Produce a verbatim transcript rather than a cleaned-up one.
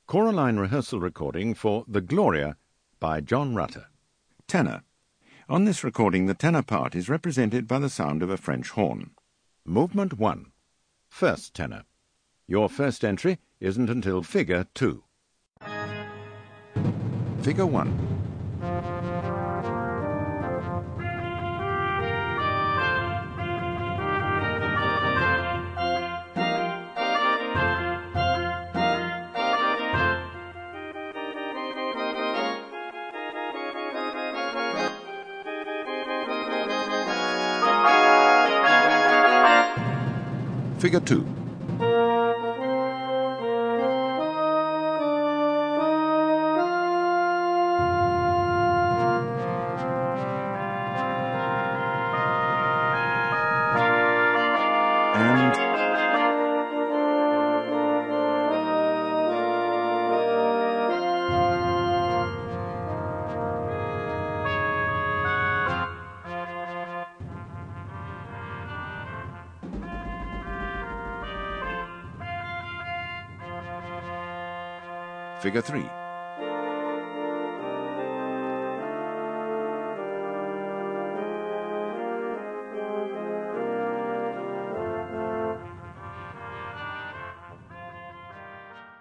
Choraline rehearsal recording for The Gloria by John Rutter. Tenor. On this recording, the tenor part is represented by the sound of a French horn. Movement one. First tenor. Your first entry isn't until figure two. Figure one. Figure two. And Figure three.